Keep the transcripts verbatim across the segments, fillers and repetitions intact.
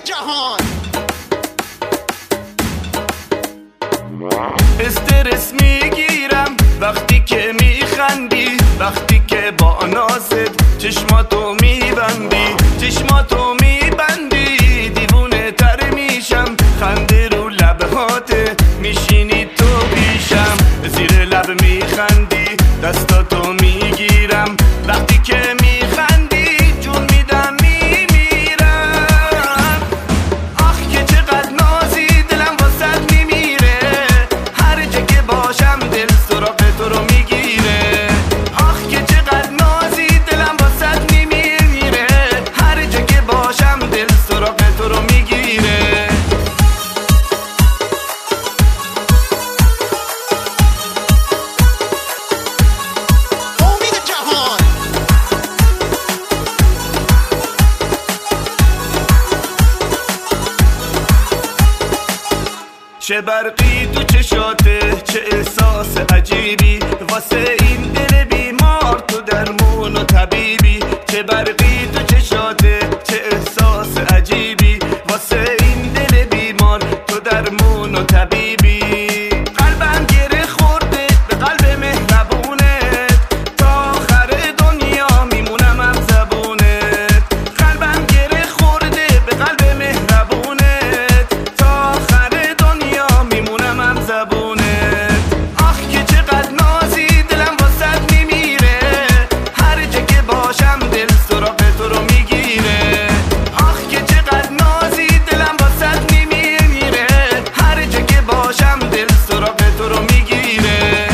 جهان. استرس میگیرم وقتی که میخندی، وقتی که با نازت چشماتو میبندی، چشماتو میبندی دیوونه تر میشم، خنده رو لبهاته میشینی تو پیشم، زیر لب میخندی دستاتو میگیرم، وقتی که میخندی جون میدم میمیرم. آخ که چقدر نازی دلم واسد میمیره، هر جا که باشم دل سراغ تو رو میگیره. آخ که چقدر نازی دلم واسد میمیره، هر جا که باشم دل سراغ تو رو میگیره. امید جهان. چه برقی تو چشاته، چه احساس عجیبی واسه این دل بیمار، تو درمون و طبیبی. چه برقی تو چشاته، چه احساس عجیبی واسه این دل بیمار، تو درمون و طبیبی. قلبم گره خورده به قلب مهربونت، تا آخر دنیا میمونم هم زبونت. قلبم گره خورده به قلب مهربونت، تا آخر دنیا میمونم هم زبونت. آخ که چقدر نازی دلم واسد میمیره، هر جا که باشم دل سراغ تو رو میگیره. آخ که چقدر نازی دلم واسد میمیره، هر جا که باشم دل سراغ تو رو میگیره.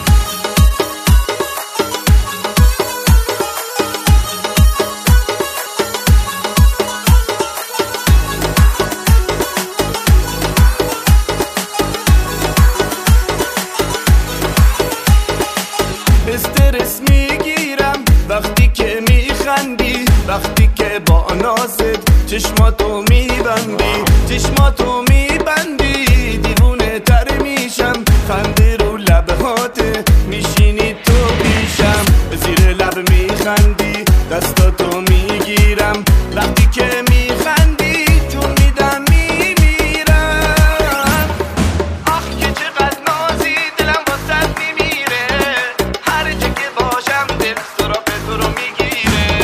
استرس میگیرم وقتی که میخندی، وقتی که با نازت چشماتو میبندی، چشماتو میبندی دیوونه تر میشم، خنده رو لبهاته میشینی تو پیشم، زیر لب میخندی دستاتو میگیرم، وقتی که میخندی جون میدم میمیرم. آخ که چقدر نازی دلم واسد میمیره، هر جا که باشم دل سراغ تو رو میگیره.